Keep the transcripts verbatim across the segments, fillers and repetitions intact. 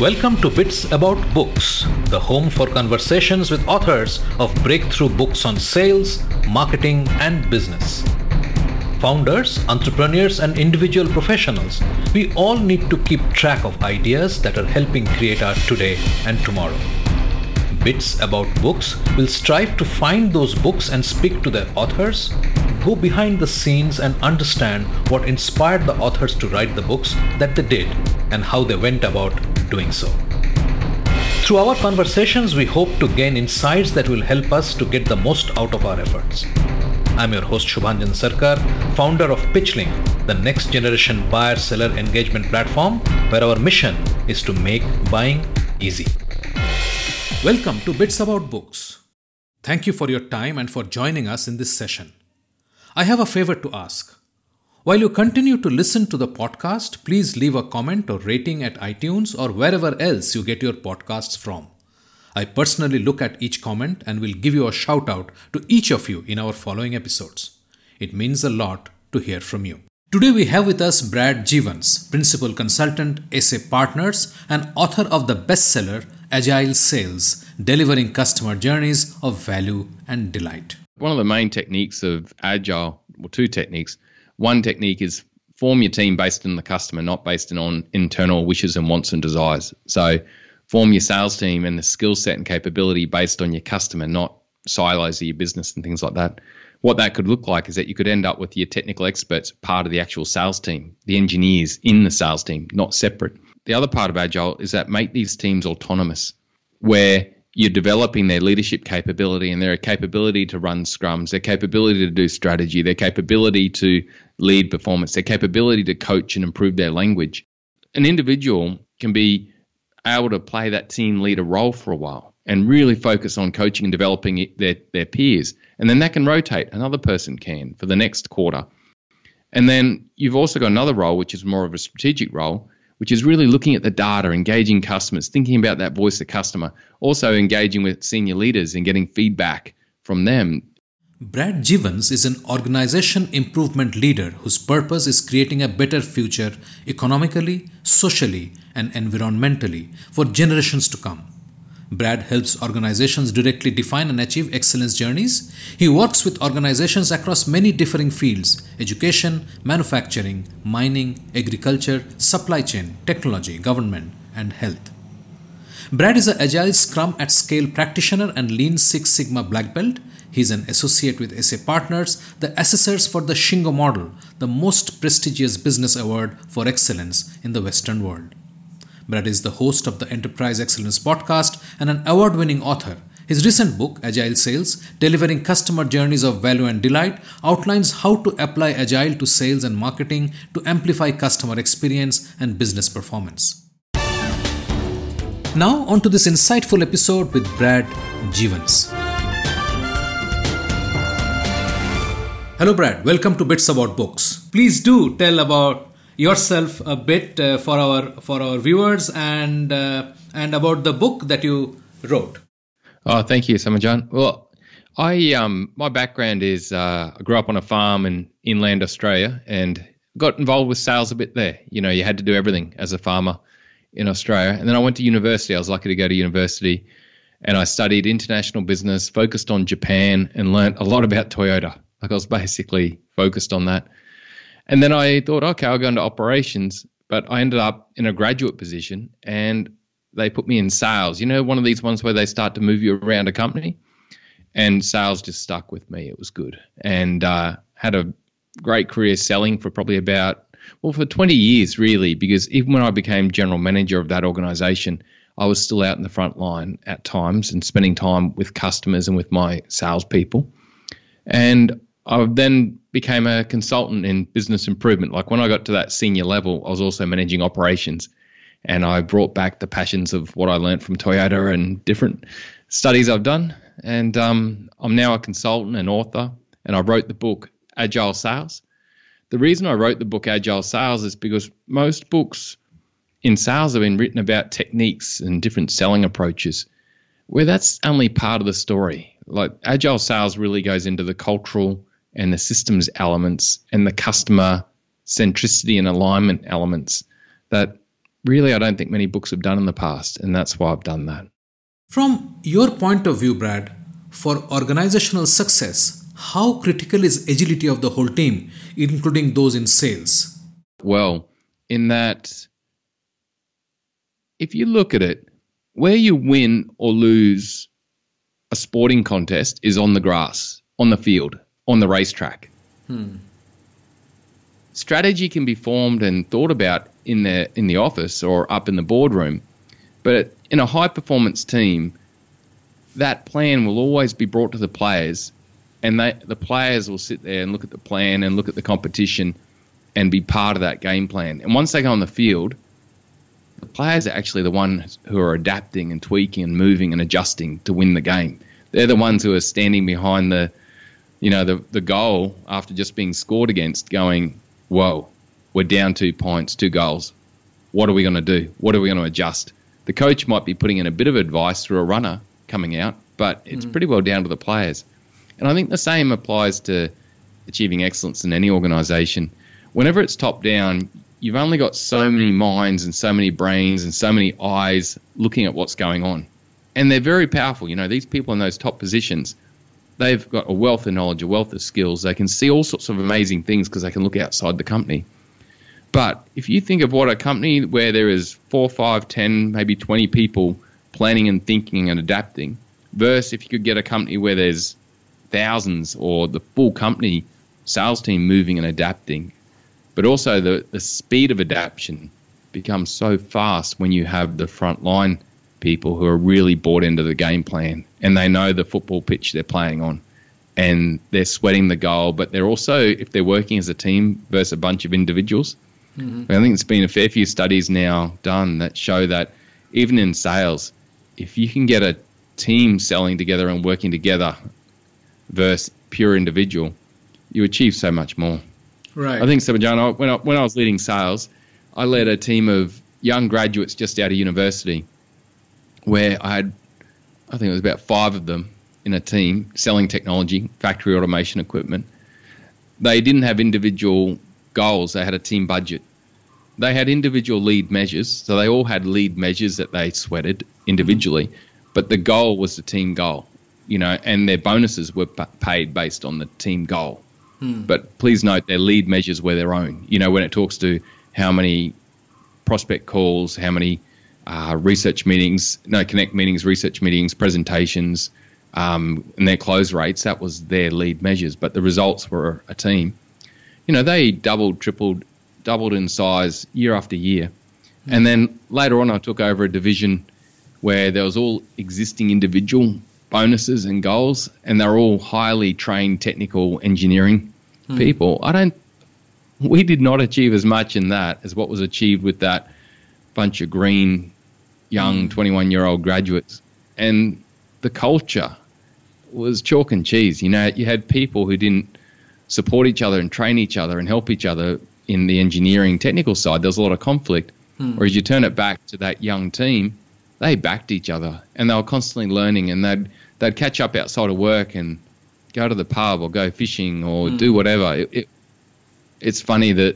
Welcome to Bits About Books, the home for conversations with authors of breakthrough books on sales, marketing, and business. Founders, entrepreneurs, and individual professionals, we all need to keep track of ideas that are helping create our today and tomorrow. Bits About Books will strive to find those books and speak to their authors, go behind the scenes and understand what inspired the authors to write the books that they did and how they went about doing so. Through our conversations, we hope to gain insights that will help us to get the most out of our efforts. I'm your host Shubhanjan Sarkar, founder of PitchLink, the next generation buyer-seller engagement platform where our mission is to make buying easy. Welcome to Bits About Books. Thank you for your time and for joining us in this session. I have a favor to ask. While you continue to listen to the podcast, please leave a comment or rating at iTunes or wherever else you get your podcasts from. I personally look at each comment and will give you a shout out to each of you in our following episodes. It means a lot to hear from you. Today we have with us Brad Jivans, Principal Consultant, S A Partners, and author of the bestseller Agile Sales, Delivering Customer Journeys of Value and Delight. One of the main techniques of Agile, well, two techniques. One technique is form your team based on the customer, not based on internal wishes and wants and desires. So form your sales team and the skill set and capability based on your customer, not silos of your business and things like that. What that could look like is that you could end up with your technical experts part of the actual sales team, the engineers in the sales team, not separate. The other part of Agile is that make these teams autonomous, where you're developing their leadership capability and their capability to run scrums, their capability to do strategy, their capability to lead performance, their capability to coach and improve their language. An individual can be able to play that team leader role for a while and really focus on coaching and developing their, their peers. And then that can rotate. Another person can for the next quarter. And then you've also got another role, which is more of a strategic role, which is really looking at the data, engaging customers, thinking about that voice of customer, also engaging with senior leaders and getting feedback from them. Brad Jivans is an organization improvement leader whose purpose is creating a better future economically, socially, and environmentally for generations to come. Brad helps organizations directly define and achieve excellence journeys. He works with organizations across many differing fields: education, manufacturing, mining, agriculture, supply chain, technology, government, and health. Brad is an Agile Scrum at Scale practitioner and Lean Six Sigma Black Belt. He is an associate with S A Partners, the assessors for the Shingo Model, the most prestigious business award for excellence in the Western world. Brad is the host of the Enterprise Excellence Podcast and an award-winning author. His recent book, Agile Sales, Delivering Customer Journeys of Value and Delight, outlines how to apply Agile to sales and marketing to amplify customer experience and business performance. Now, on to this insightful episode with Brad Jivans. Hello, Brad. Welcome to Bits About Books. Please do tell about yourself a bit uh, for our for our viewers and uh, and about the book that you wrote. Oh, thank you, Samajan. Well, I um my background is uh, I grew up on a farm in inland Australia and got involved with sales a bit there. You know, you had to do everything as a farmer in Australia. And then I went to university. I was lucky to go to university, and I studied international business, focused on Japan, and learnt a lot about Toyota. Like I was basically focused on that. And then I thought, okay, I'll go into operations, but I ended up in a graduate position and they put me in sales. You know, one of these ones where they start to move you around a company, and sales just stuck with me. It was good. And uh, had a great career selling for probably about, well, for twenty years really, because even when I became general manager of that organization, I was still out in the front line at times and spending time with customers and with my salespeople. And I then became a consultant in business improvement. Like when I got to that senior level, I was also managing operations, and I brought back the passions of what I learned from Toyota and different studies I've done. And um, I'm now a consultant and author, and I wrote the book Agile Sales. The reason I wrote the book Agile Sales is because most books in sales have been written about techniques and different selling approaches, where that's only part of the story. Like Agile Sales really goes into the cultural and the systems elements and the customer centricity and alignment elements that really I don't think many books have done in the past, and that's why I've done that. From your point of view, Brad, for organizational success, how critical is agility of the whole team, including those in sales? Well, in that, if you look at it, where you win or lose a sporting contest is on the grass, on the field, on the racetrack. Hmm. Strategy can be formed and thought about in the in the office or up in the boardroom, but in a high-performance team, that plan will always be brought to the players, and they, the players will sit there and look at the plan and look at the competition and be part of that game plan. And once they go on the field, the players are actually the ones who are adapting and tweaking and moving and adjusting to win the game. They're the ones who are standing behind the, you know, the, the goal after just being scored against going, whoa, we're down two points, two goals. What are we going to do? What are we going to adjust? The coach might be putting in a bit of advice through a runner coming out, but it's mm-hmm. pretty well down to the players. And I think the same applies to achieving excellence in any organisation. Whenever it's top down, you've only got so many minds and so many brains and so many eyes looking at what's going on. And they're very powerful. You know, these people in those top positions, they've got a wealth of knowledge, a wealth of skills. They can see all sorts of amazing things because they can look outside the company. But if you think of what a company where there is four, five, ten, maybe twenty people planning and thinking and adapting, versus if you could get a company where there's thousands or the full company sales team moving and adapting, but also the, the speed of adaptation becomes so fast when you have the frontline people who are really bought into the game plan and they know the football pitch they're playing on and they're sweating the goal, but they're also, if they're working as a team versus a bunch of individuals, mm-hmm. I think there's been a fair few studies now done that show that even in sales, if you can get a team selling together and working together versus pure individual, you achieve so much more. Right. I think, so, John, when I, when I was leading sales, I led a team of young graduates just out of university where I had, I think it was about five of them in a team selling technology, factory automation equipment. They didn't have individual goals. They had a team budget. They had individual lead measures, so they all had lead measures that they sweated individually, mm-hmm. but the goal was the team goal, you know, and their bonuses were p- paid based on the team goal. Mm. But please note their lead measures were their own. You know, when it talks to how many prospect calls, how many uh, research meetings, no, connect meetings, research meetings, presentations, um, and their close rates, that was their lead measures. But the results were a team. You know, they doubled, tripled, doubled in size year after year. Mm. And then later on, I took over a division where there was all existing individual bonuses and goals, and they're all highly trained technical engineering mm. people. I don't, we did not achieve as much in that as what was achieved with that bunch of green, young twenty-one-year-old graduates. And the culture was chalk and cheese. You know, you had people who didn't support each other and train each other and help each other in the engineering technical side. There was a lot of conflict. Hmm. Whereas you turn it back to that young team, they backed each other and they were constantly learning, and they'd they'd catch up outside of work and go to the pub or go fishing or hmm. do whatever. It, it, it's funny that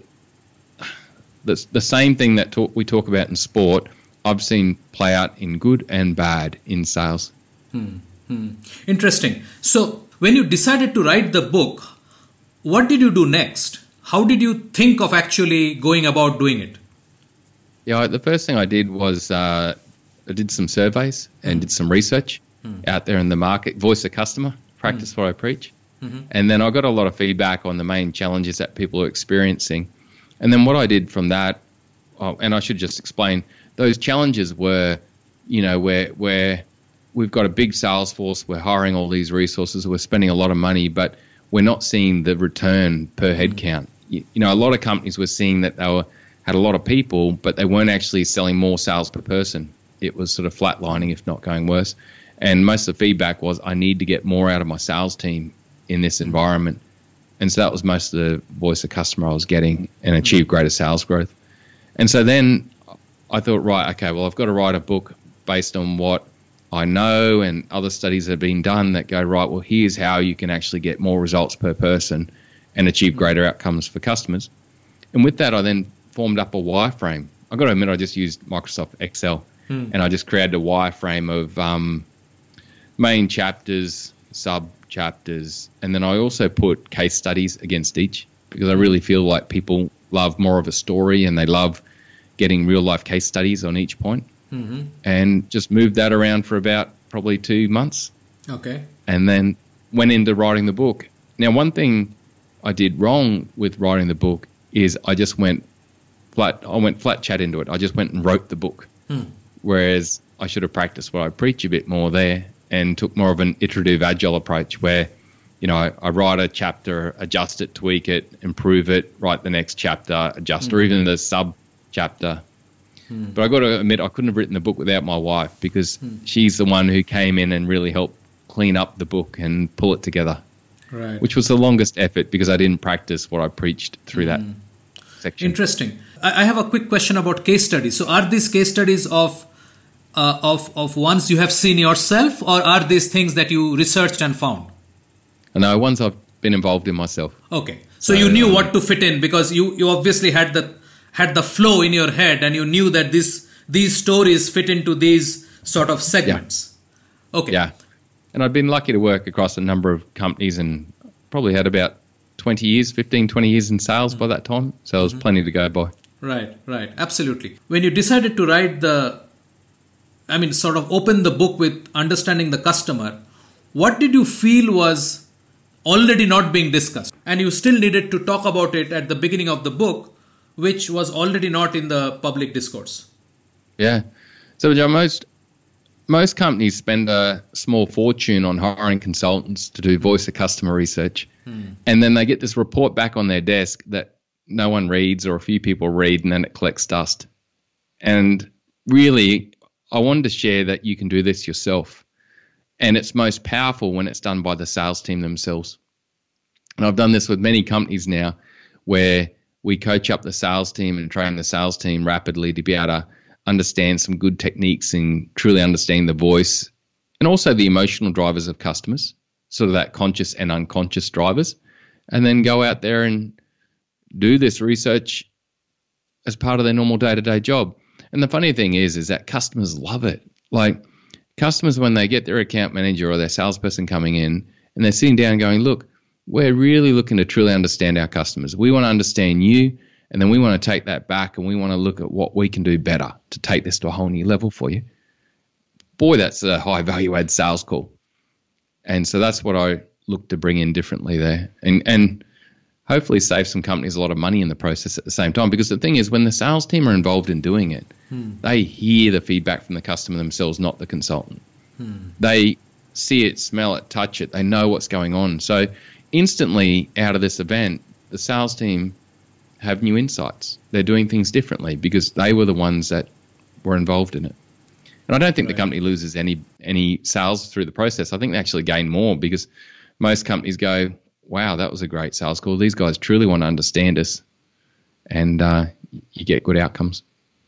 the, the same thing that talk, we talk about in sport, I've seen play out in good and bad in sales. Hmm. Hmm. Interesting. So when you decided to write the book, what did you do next? How did you think of actually going about doing it? Yeah, the first thing I did was uh, I did some surveys and did some research mm. out there in the market, voice of customer, practice mm. what I preach. Mm-hmm. And then I got a lot of feedback on the main challenges that people are experiencing. And then what I did from that, oh, and I should just explain, those challenges were, you know, where where we've got a big sales force, we're hiring all these resources, we're spending a lot of money, but we're not seeing the return per head mm. count. You, you know, a lot of companies were seeing that they were had a lot of people, but they weren't actually selling more sales per person. It was sort of flatlining, if not going worse. And most of the feedback was, I need to get more out of my sales team in this environment. And so that was most of the voice of customer I was getting, and achieve greater sales growth. And so then I thought, right, okay, well, I've got to write a book based on what I know and other studies have been done that go, right, well, here's how you can actually get more results per person and achieve greater outcomes for customers. And with that, I then formed up a wireframe I got to admit, I just used Microsoft Excel, hmm. and I just created a wireframe of um, main chapters, sub chapters, and then I also put case studies against each, because I really feel like people love more of a story and they love getting real life case studies on each point. Mm-hmm. And just moved that around for about probably two months. Okay. And then went into writing the book. Now, one thing I did wrong with writing the book is I just went flat, I went flat chat into it. I just went and wrote the book. Hmm. Whereas I should have practiced what I preach a bit more there and took more of an iterative, agile approach where, you know, I, I write a chapter, adjust it, tweak it, improve it, write the next chapter, adjust, mm-hmm. or even the sub chapter. Mm. But I got to admit, I couldn't have written the book without my wife, because mm. she's the one who came in and really helped clean up the book and pull it together. Right. Which was the longest effort, because I didn't practice what I preached through mm. that section. Interesting. I have a quick question about case studies. So are these case studies of uh, of of ones you have seen yourself, or are these things that you researched and found? No, ones I've been involved in myself. Okay. So, so you knew um, what to fit in, because you, you obviously had the had the flow in your head, and you knew that this these stories fit into these sort of segments. Yeah. Okay. Yeah. And I've been lucky to work across a number of companies, and probably had about twenty years, fifteen, twenty years in sales mm-hmm. by that time. So there was mm-hmm. plenty to go by. Right, right. Absolutely. When you decided to write the, I mean, sort of open the book with understanding the customer, what did you feel was already not being discussed, and you still needed to talk about it at the beginning of the book, which was already not in the public discourse? Yeah. So, John, most most companies spend a small fortune on hiring consultants to do voice of customer research. Hmm. And then they get this report back on their desk that no one reads, or a few people read, and then it collects dust. And really, I wanted to share that you can do this yourself. And it's most powerful when it's done by the sales team themselves. And I've done this with many companies now, where we coach up the sales team and train the sales team rapidly to be able to understand some good techniques and truly understand the voice, and also the emotional drivers of customers, sort of that conscious and unconscious drivers, and then go out there and do this research as part of their normal day-to-day job. And the funny thing is, is that customers love it. Like, customers, when they get their account manager or their salesperson coming in and they're sitting down going, look, we're really looking to truly understand our customers. We want to understand you, and then we want to take that back, and we want to look at what we can do better to take this to a whole new level for you. Boy, that's a high value add sales call. And so that's what I look to bring in differently there, and and hopefully save some companies a lot of money in the process at the same time. Because the thing is, when the sales team are involved in doing it, hmm. they hear the feedback from the customer themselves, not the consultant. Hmm. They see it, smell it, touch it. They know what's going on. So instantly out of this event, the sales team have new insights. They're doing things differently because they were the ones that were involved in it. And I don't think right. the company loses any any sales through the process. I think they actually gain more, because most companies go, wow, that was a great sales call. These guys truly want to understand us, and uh, you get good outcomes.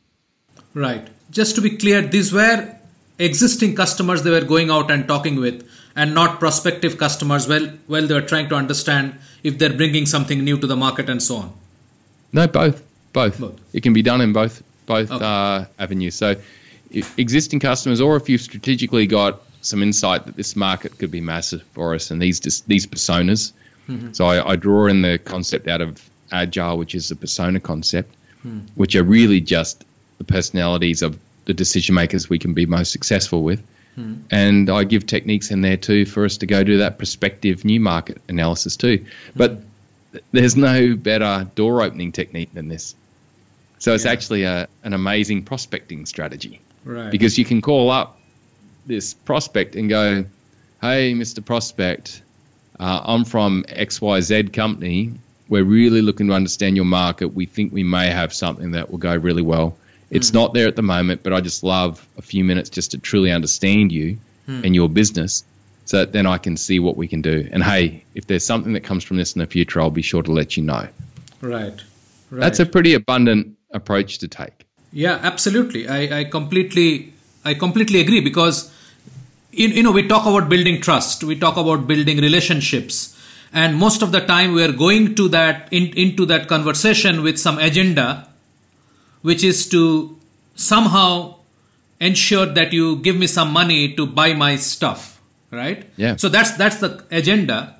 Right. Just to be clear, these were existing customers they were going out and talking with, and not prospective customers. Well, well, they were trying to understand if they're bringing something new to the market and so on. No, both, both. both. It can be done in both both okay. uh, avenues. So, if existing customers, or if you've strategically got some insight that this market could be massive for us, and these these personas. Mm-hmm. So I, I draw in the concept out of Agile, which is the persona concept, mm. which are really just the personalities of the decision makers we can be most successful with. Mm. And I give techniques in there too for us to go do that prospective new market analysis too. But mm. th- there's no better door opening technique than this. So it's yeah. actually a, an amazing prospecting strategy. Right. Because you can call up this prospect and go, hey, Mister Prospect, Uh, I'm from X Y Z company. We're really looking to understand your market. We think we may have something that will go really well. It's mm. not there at the moment, but I just love a few minutes just to truly understand you mm. and your business, so that then I can see what we can do. And hey, if there's something that comes from this in the future, I'll be sure to let you know. Right. right. That's a pretty abundant approach to take. Yeah, absolutely. I, I completely, I completely agree, because you know, we talk about building trust, we talk about building relationships, and most of the time we are going to that in, into that conversation with some agenda, which is to somehow ensure that you give me some money to buy my stuff, right? Yeah. So that's that's the agenda.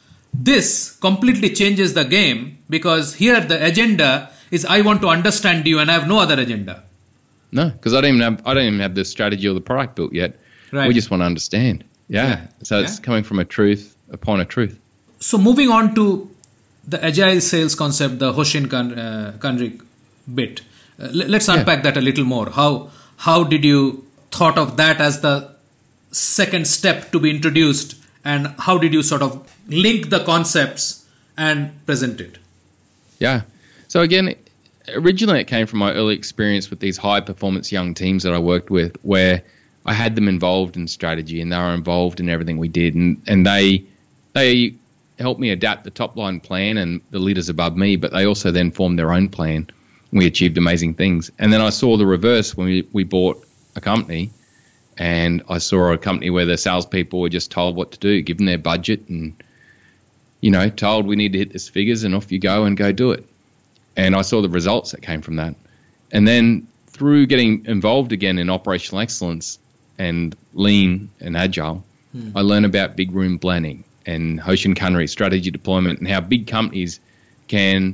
This completely changes the game, because here the agenda is I want to understand you and I have no other agenda. No, because I don't even have I don't even have the strategy or the product built yet. Right. We just want to understand. Yeah. Yeah. So it's Yeah. coming from a truth upon a truth. So moving on to the agile sales concept, the Hoshin Kan- uh, Kanri bit. Uh, l- let's unpack Yeah. that a little more. How how did you thought of that as the second step to be introduced, and how did you sort of link the concepts and present it? Yeah. So again, originally it came from my early experience with these high performance young teams that I worked with, where I had them involved in strategy and they were involved in everything we did, and, and they they helped me adapt the top line plan and the leaders above me, but they also then formed their own plan. We achieved amazing things. And then I saw the reverse when we, we bought a company, and I saw a company where the salespeople were just told what to do, given their budget and, you know, told we need to hit these figures and off you go and go do it. And I saw the results that came from that. And then through getting involved again in operational excellence and lean and agile, hmm. I learned about big room planning and Hoshin Kanri strategy deployment, and how big companies can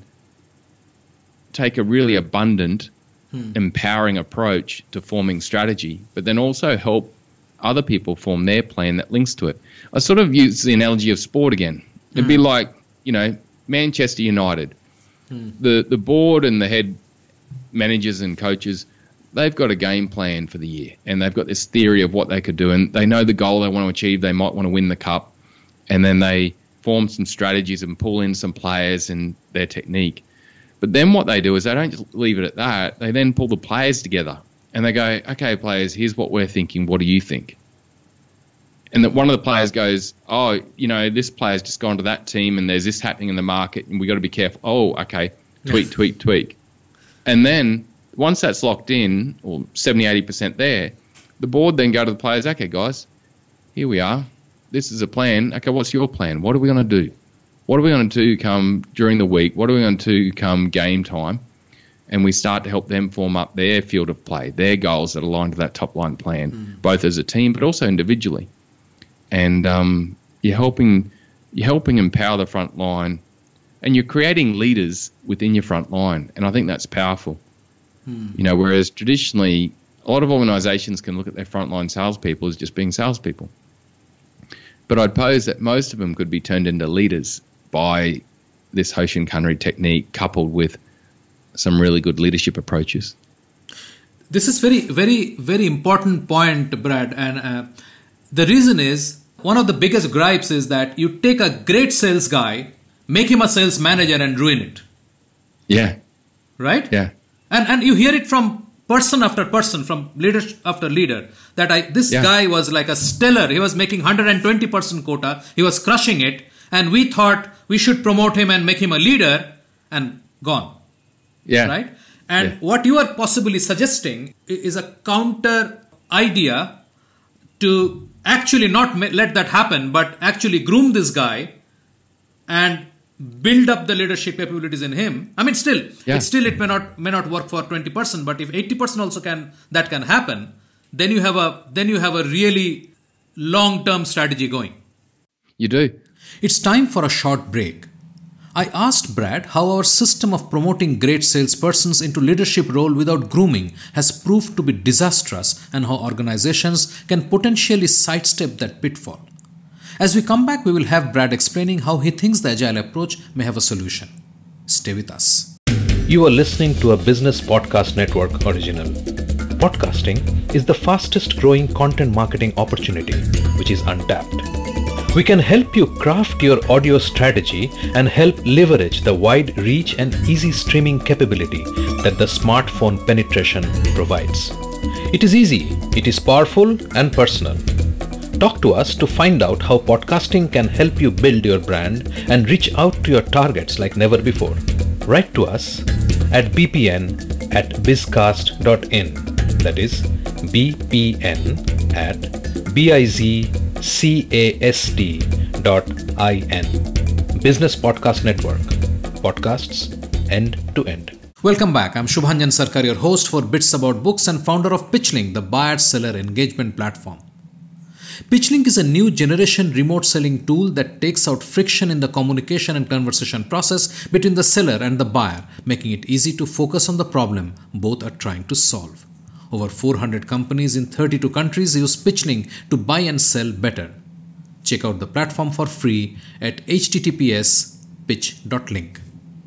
take a really abundant, hmm. empowering approach to forming strategy, but then also help other people form their plan that links to it. I sort of use the analogy of sport again. It'd hmm. be like, you know, Manchester United. Hmm. The the board and the head managers and coaches, they've got a game plan for the year, and they've got this theory of what they could do, and they know the goal they want to achieve. They might want to win the cup, and then they form some strategies and pull in some players and their technique. But then what they do is they don't just leave it at that. They then pull the players together, and they go, okay, players, here's what we're thinking. What do you think? And that one of the players goes, oh, you know, this player's just gone to that team and there's this happening in the market and we got to be careful. Oh, okay, tweak, tweak, tweak. And then once that's locked in, or seventy, eighty percent there, the board then go to the players, okay, guys, here we are. This is a plan. Okay, what's your plan? What are we going to do? What are we going to do come during the week? What are we going to do come game time? And we start to help them form up their field of play, their goals that align to that top line plan, mm. both as a team but also individually. And um, you're helping you're helping empower the front line, and you're creating leaders within your front line. And I think that's powerful. Hmm. You know, whereas traditionally a lot of organisations can look at their frontline salespeople as just being salespeople. But I'd pose that most of them could be turned into leaders by this Hoshin Kanri technique, coupled with some really good leadership approaches. This is very, very, very important point, Brad. And uh, the reason is, one of the biggest gripes is that you take a great sales guy, make him a sales manager and ruin it. Yeah. Right? Yeah. And and you hear it from person after person, from leader after leader, that I this yeah. guy was like a stellar. He was making one hundred twenty percent quota. He was crushing it. And we thought we should promote him and make him a leader, and gone. Yeah. Right? And yeah. what you are possibly suggesting is a counter idea to actually not let that happen, but actually groom this guy and build up the leadership capabilities in him. I mean, still, yeah. it still it may not may not work for twenty percent, but if eighty percent also can that can happen, then you have a then you have a really long-term strategy going. You do. It's time for a short break. I asked Brad how our system of promoting great salespersons into leadership role without grooming has proved to be disastrous, and how organizations can potentially sidestep that pitfall. As we come back, we will have Brad explaining how he thinks the agile approach may have a solution. Stay with us. You are listening to a Business Podcast Network original. Podcasting is the fastest growing content marketing opportunity, which is untapped. We can help you craft your audio strategy and help leverage the wide reach and easy streaming capability that the smartphone penetration provides. It is easy, it is powerful and personal. Talk to us to find out how podcasting can help you build your brand and reach out to your targets like never before. Write to us at b p n at bizcast dot in. That is B P N at bizcast dot in. Business Podcast Network. Podcasts end to end. Welcome back. I'm Shubhanjan Sarkar, your host for Bits About Books and founder of Pitchlink, the buyer-seller engagement platform. Pitchlink is a new generation remote selling tool that takes out friction in the communication and conversation process between the seller and the buyer, making it easy to focus on the problem both are trying to solve. Over four hundred companies in thirty-two countries use Pitchlink to buy and sell better. Check out the platform for free at h t t p s pitch dot link.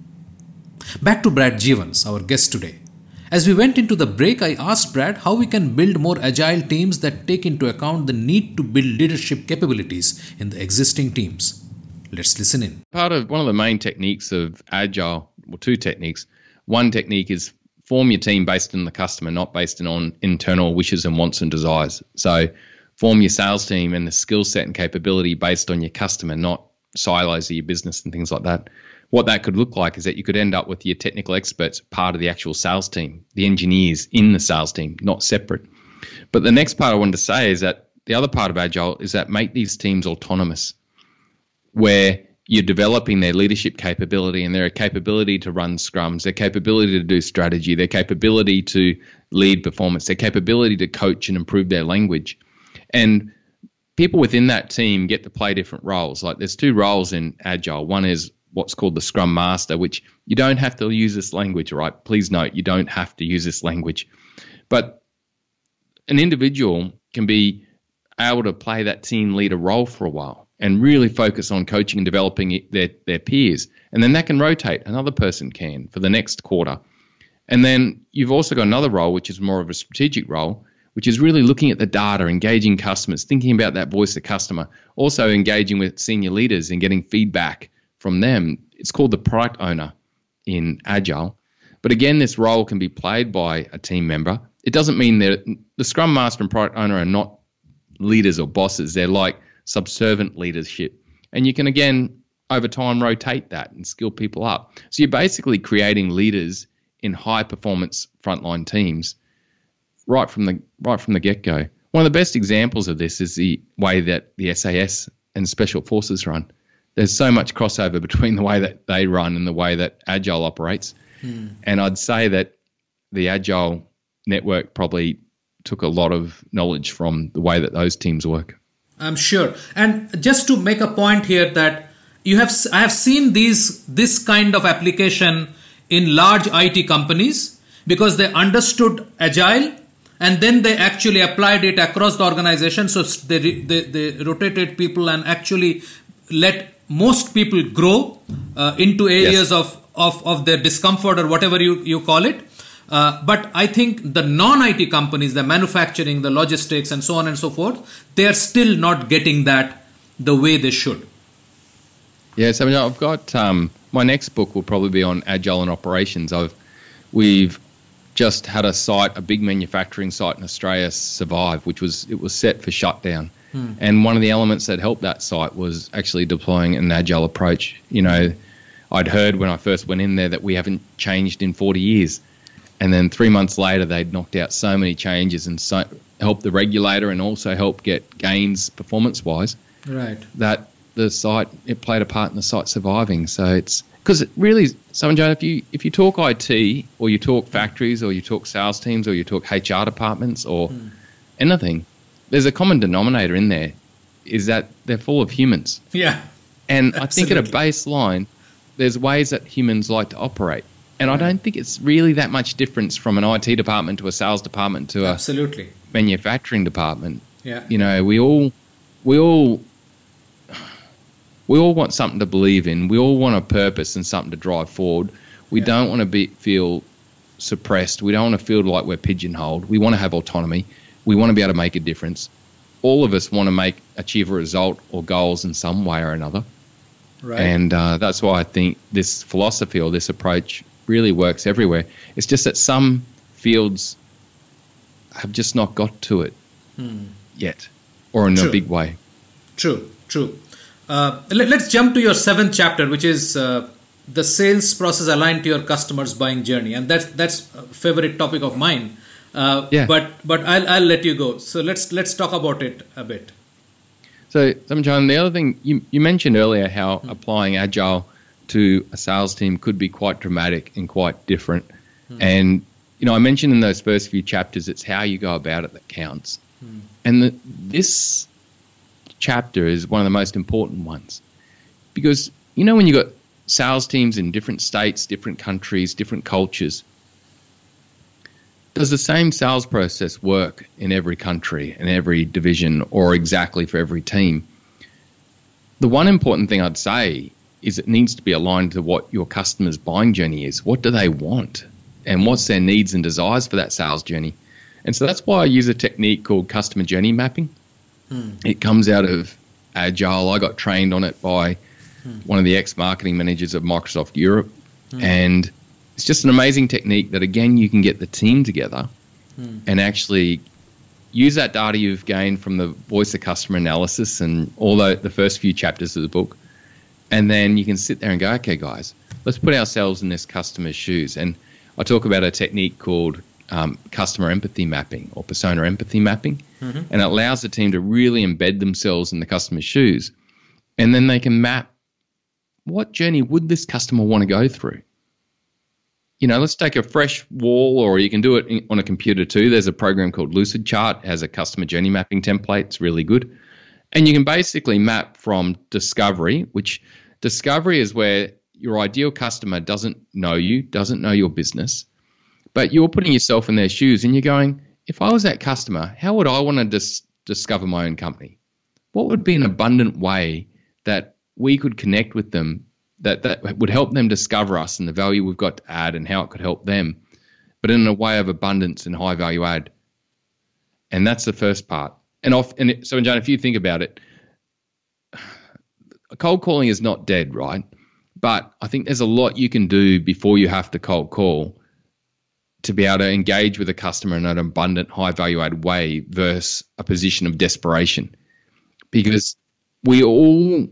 Back to Brad Jivans, our guest today. As we went into the break, I asked Brad how we can build more agile teams that take into account the need to build leadership capabilities in the existing teams. Let's listen in. Part of one of the main techniques of agile, well, two techniques. One technique is form your team based on the customer, not based on internal wishes and wants and desires. So form your sales team and the skill set and capability based on your customer, not silos of your business and things like that. What that could look like is that you could end up with your technical experts part of the actual sales team, the engineers in the sales team, not separate. But the next part I wanted to say is that the other part of Agile is that make these teams autonomous, where you're developing their leadership capability and their capability to run scrums, their capability to do strategy, their capability to lead performance, their capability to coach and improve their language. And people within that team get to play different roles. Like there's two roles in Agile. One is what's called the Scrum Master, which you don't have to use this language, right? Please note, you don't have to use this language. But an individual can be able to play that team leader role for a while and really focus on coaching and developing their, their peers. And then that can rotate. Another person can for the next quarter. And then you've also got another role, which is more of a strategic role, which is really looking at the data, engaging customers, thinking about that voice of customer, also engaging with senior leaders and getting feedback from them. It's called the product owner in Agile. But again, this role can be played by a team member. It doesn't mean that the Scrum Master and product owner are not leaders or bosses. They're like subservient leadership. And you can, again, over time, rotate that and skill people up. So you're basically creating leaders in high-performance frontline teams right from the right from the get-go. One of the best examples of this is the way that the S A S and Special Forces run. There's so much crossover between the way that they run and the way that Agile operates. Hmm. And I'd say that the Agile network probably took a lot of knowledge from the way that those teams work. I'm sure. And just to make a point here that you have, I have seen these this kind of application in large I T companies because they understood Agile and then they actually applied it across the organization. So they, they, they rotated people and actually let most people grow uh, into areas yes. of, of, of their discomfort or whatever you, you call it. Uh, but I think the non-I T companies, the manufacturing, the logistics and so on and so forth, they are still not getting that the way they should. Yeah, so I've got, um, my next book will probably be on Agile and operations. I've, we've just had a site, a big manufacturing site in Australia survive, which was, it was set for shutdown. Hmm. And one of the elements that helped that site was actually deploying an Agile approach. You know, I'd heard when I first went in there that we haven't changed in forty years. And then three months later, they'd knocked out so many changes and so helped the regulator and also helped get gains performance-wise. Right. That the site, it played a part in the site surviving. So it's, because it really, Samanjan, if you, if you talk I T or you talk factories or you talk sales teams or you talk H R departments or hmm. anything, there's a common denominator in there, is that they're full of humans. Yeah. And I think at a baseline, there's ways that humans like to operate. And I don't think it's really that much difference from an I T department to a sales department to a Absolutely. manufacturing department. Yeah. You know, we all we all we all want something to believe in. We all want a purpose and something to drive forward. We yeah. don't want to be feel suppressed. We don't want to feel like we're pigeonholed. We want to have autonomy. We want to be able to make a difference. All of us want to make achieve a result or goals in some way or another. Right. And uh, that's why I think this philosophy or this approach really works everywhere. It's just that some fields have just not got to it hmm. yet, or in True. a big way. True, true. Uh, let, let's jump to your seventh chapter, which is uh, the sales process aligned to your customer's buying journey, and that's that's a favorite topic of mine. Uh, yeah. But but I'll I'll let you go. So let's let's talk about it a bit. So, John, the other thing you you mentioned earlier, how hmm. applying Agile to a sales team could be quite dramatic and quite different. Mm. And, you know, I mentioned in those first few chapters, it's how you go about it that counts. Mm. And the, this chapter is one of the most important ones because, you know, when you've got sales teams in different states, different countries, different cultures, does the same sales process work in every country, in every division, or exactly for every team? The one important thing I'd say is it needs to be aligned to what your customer's buying journey is. What do they want? And what's their needs and desires for that sales journey? And so that's why I use a technique called customer journey mapping. Hmm. It comes out of Agile. I got trained on it by hmm. one of the ex-marketing managers of Microsoft Europe. Hmm. And it's just an amazing technique that, again, you can get the team together hmm. and actually use that data you've gained from the voice of customer analysis and all the, the first few chapters of the book. And then you can sit there and go, okay, guys, let's put ourselves in this customer's shoes. And I talk about a technique called um, customer empathy mapping or persona empathy mapping. Mm-hmm. And it allows the team to really embed themselves in the customer's shoes. And then they can map what journey would this customer want to go through. You know, let's take a fresh wall, or you can do it in, on a computer too. There's a program called Lucidchart. It has a customer journey mapping template. It's really good. And you can basically map from discovery, which discovery is where your ideal customer doesn't know you, doesn't know your business, but you're putting yourself in their shoes and you're going, if I was that customer, how would I want to dis- discover my own company? What would be an abundant way that we could connect with them that, that would help them discover us and the value we've got to add and how it could help them, but in a way of abundance and high value add? And that's the first part. And off, and it, so, John, if you think about it, cold calling is not dead, right? But I think there's a lot you can do before you have to cold call to be able to engage with a customer in an abundant, high value add way versus a position of desperation. Because we all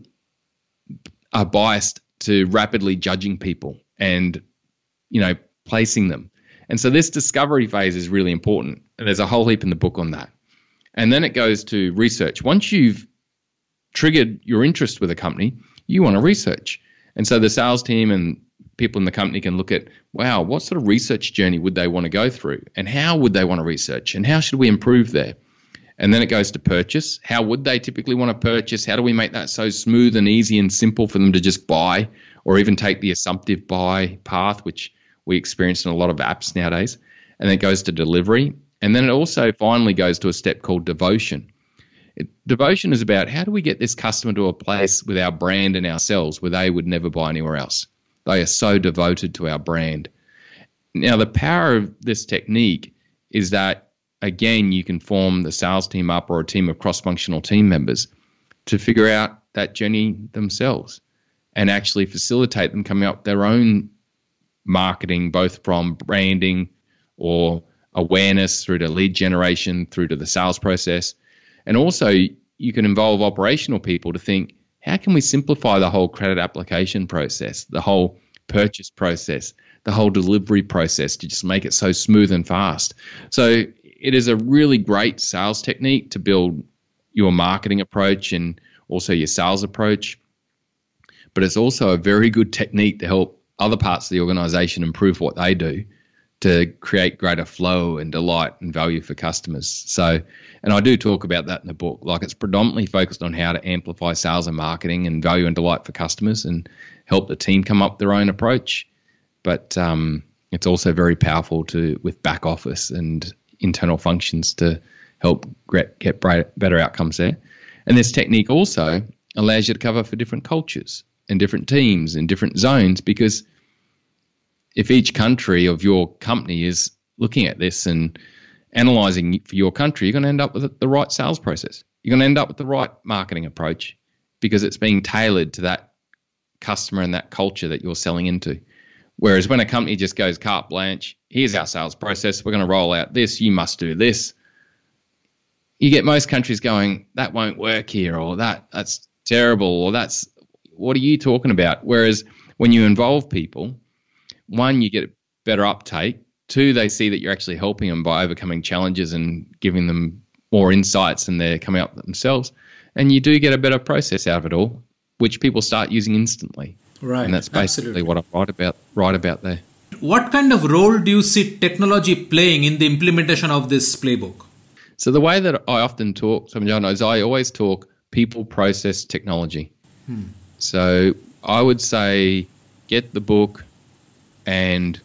are biased to rapidly judging people and, you know, placing them. And so this discovery phase is really important. And there's a whole heap in the book on that. And then it goes to research. Once you've triggered your interest with a company, you want to research. And so the sales team and people in the company can look at, wow, what sort of research journey would they want to go through? And how would they want to research? And how should we improve there? And then it goes to purchase. How would they typically want to purchase? How do we make that so smooth and easy and simple for them to just buy, or even take the assumptive buy path, which we experience in a lot of apps nowadays? And then it goes to delivery. And then it also finally goes to a step called devotion. It, devotion is about how do we get this customer to a place with our brand and ourselves where they would never buy anywhere else. They are so devoted to our brand. Now, the power of this technique is that, again, you can form the sales team up or a team of cross-functional team members to figure out that journey themselves and actually facilitate them coming up with their own marketing, both from branding or awareness through to lead generation, through to the sales process. And also you can involve operational people to think, how can we simplify the whole credit application process, the whole purchase process, the whole delivery process to just make it so smooth and fast? So it is a really great sales technique to build your marketing approach and also your sales approach. But it's also a very good technique to help other parts of the organization improve what they do to create greater flow and delight and value for customers. So, and I do talk about that in the book. Like, it's predominantly focused on how to amplify sales and marketing and value and delight for customers and help the team come up with their own approach. But um, it's also very powerful to with back office and internal functions to help get better outcomes there. And this technique also allows you to cover for different cultures and different teams and different zones, because if each country of your company is looking at this and analyzing for your country, you're going to end up with the right sales process. You're going to end up with the right marketing approach because it's being tailored to that customer and that culture that you're selling into. Whereas when a company just goes carte blanche, here's our sales process, we're going to roll out this, you must do this, you get most countries going, that won't work here, or that that's terrible, or that's, what are you talking about? Whereas when you involve people, one, you get better uptake. Two, they see that you're actually helping them by overcoming challenges and giving them more insights, and they're coming up with themselves. And you do get a better process out of it all, which people start using instantly. Right. And that's basically absolutely. what I write about, write about there. what kind of role do you see technology playing in the implementation of this playbook? So the way that I often talk, John, is I always talk people, process, technology. Hmm. So I would say get the book and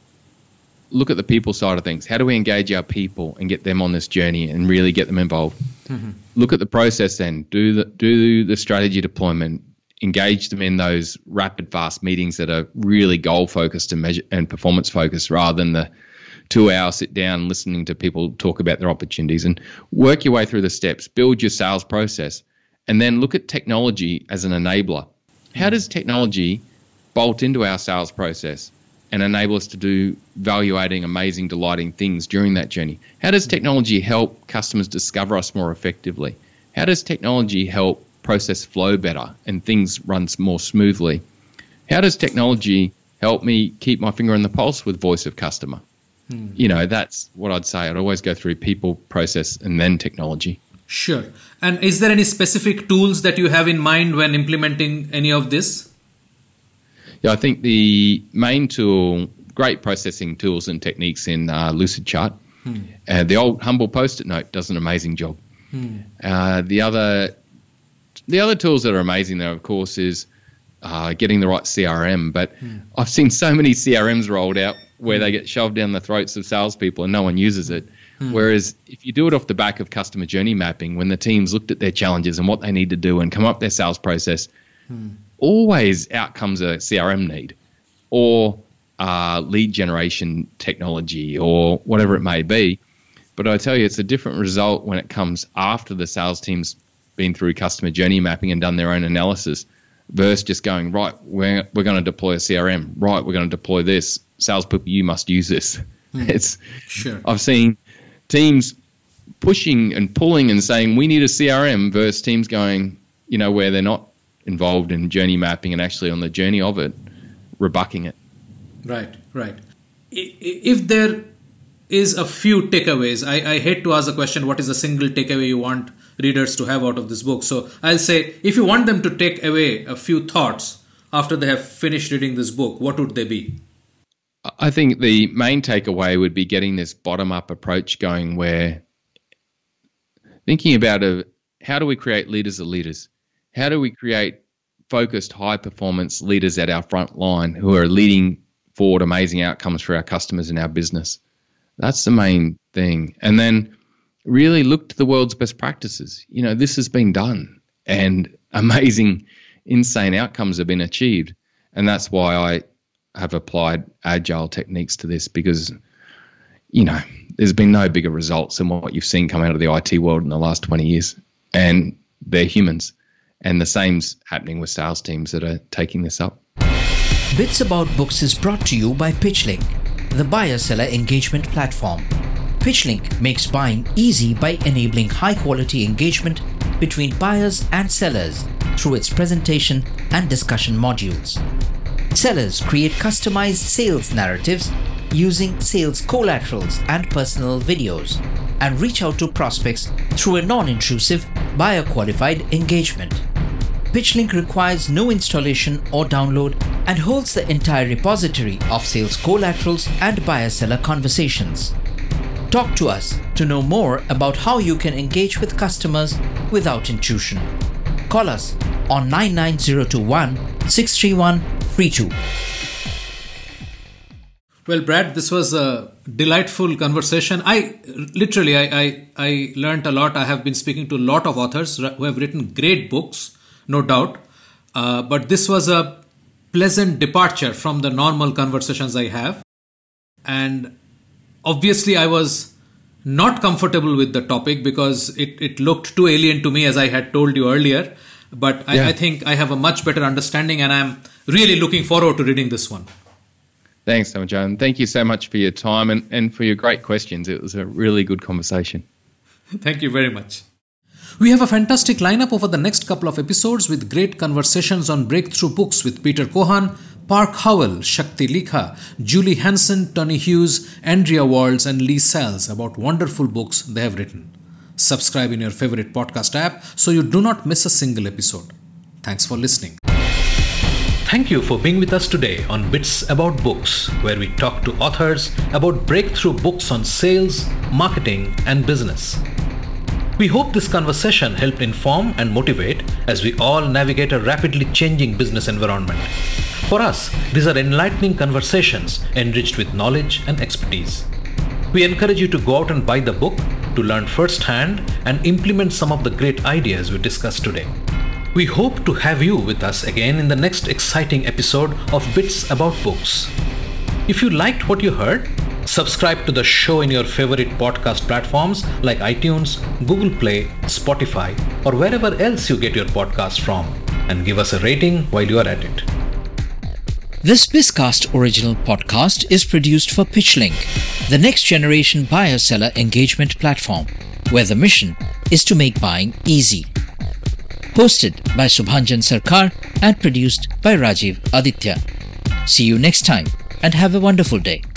look at the people side of things. How do we engage our people and get them on this journey and really get them involved? Mm-hmm. Look at the process then. Do the do the strategy deployment. Engage them in those rapid, fast meetings that are really goal-focused and measure and performance-focused rather than the two-hour sit-down listening to people talk about their opportunities. And work your way through the steps. Build your sales process. And then look at technology as an enabler. How does technology bolt into our sales process and enable us to do value-adding, amazing, delighting things during that journey? How does technology help customers discover us more effectively? How does technology help process flow better and things run more smoothly? How does technology help me keep my finger on the pulse with voice of customer? Hmm. You know, that's what I'd say. I'd always go through people, process, and then technology. Sure. And is there any specific tools that you have in mind when implementing any of this? Yeah, I think the main tool, great processing tools and techniques in uh, Lucidchart. Hmm. Uh, the old humble post-it note does an amazing job. Hmm. Uh, the other the other tools that are amazing, though, of course, is uh, getting the right C R M. But hmm. I've seen so many C R Ms rolled out where hmm. they get shoved down the throats of salespeople and no one uses it. Hmm. Whereas if you do it off the back of customer journey mapping, when the teams looked at their challenges and what they need to do and come up their sales process, hmm. always out comes a C R M need or uh, lead generation technology or whatever it may be. But I tell you, it's a different result when it comes after the sales team's been through customer journey mapping and done their own analysis versus just going, right, we're, we're going to deploy a C R M. Right, we're going to deploy this. Salespeople, you must use this. Hmm. It's sure. I've seen teams pushing and pulling and saying, we need a C R M versus teams going, you know, where they're not involved in journey mapping and actually on the journey of it, rebucking it. Right, right. If there is a few takeaways, I, I hate to ask the question, what is a single takeaway you want readers to have out of this book? So I'll say, if you want them to take away a few thoughts after they have finished reading this book, what would they be? I think the main takeaway would be getting this bottom-up approach going where thinking about a, how do we create leaders of leaders? How do we create focused, high-performance leaders at our front line who are leading forward amazing outcomes for our customers and our business? That's the main thing. And then really look to the world's best practices. You know, this has been done and amazing, insane outcomes have been achieved. And that's why I have applied agile techniques to this because, you know, there's been no bigger results than what you've seen come out of the I T world in the last twenty years. And they're humans. And the same's happening with sales teams that are taking this up. Bits About Books is brought to you by PitchLink, the buyer-seller engagement platform. PitchLink makes buying easy by enabling high-quality engagement between buyers and sellers through its presentation and discussion modules. Sellers create customized sales narratives using sales collaterals and personal videos and reach out to prospects through a non-intrusive, buyer-qualified engagement. PitchLink requires no installation or download and holds the entire repository of sales collaterals and buyer-seller conversations. Talk to us to know more about how you can engage with customers without intrusion. Call us on nine nine zero two one, six three one three two. Well, Brad, this was a delightful conversation. I literally, I, I, I learned a lot. I have been speaking to a lot of authors who have written great books, no doubt. Uh, but this was a pleasant departure from the normal conversations I have. And obviously, I was not comfortable with the topic because it, it looked too alien to me, as I had told you earlier. But I, yeah. I think I have a much better understanding and I'm really looking forward to reading this one. Thanks, John. Thank you so much for your time and, and for your great questions. It was a really good conversation. Thank you very much. We have a fantastic lineup over the next couple of episodes with great conversations on breakthrough books with Peter Kohan, Park Howell, Shakti Likha, Julie Hansen, Tony Hughes, Andrea Waltz and Lee Sells about wonderful books they have written. Subscribe in your favorite podcast app so you do not miss a single episode. Thanks for listening. Thank you for being with us today on Bits About Books, where we talk to authors about breakthrough books on sales, marketing, and business. We hope this conversation helped inform and motivate as we all navigate a rapidly changing business environment. For us, these are enlightening conversations enriched with knowledge and expertise. We encourage you to go out and buy the book to learn firsthand and implement some of the great ideas we discussed today. We hope to have you with us again in the next exciting episode of Bits About Books. If you liked what you heard, subscribe to the show in your favorite podcast platforms like iTunes, Google Play, Spotify, or wherever else you get your podcast from, and give us a rating while you are at it. This Bizcast original podcast is produced for PitchLink, the next generation buyer-seller engagement platform, where the mission is to make buying easy. Hosted by Subhanjan Sarkar and produced by Rajiv Aditya. See you next time and have a wonderful day.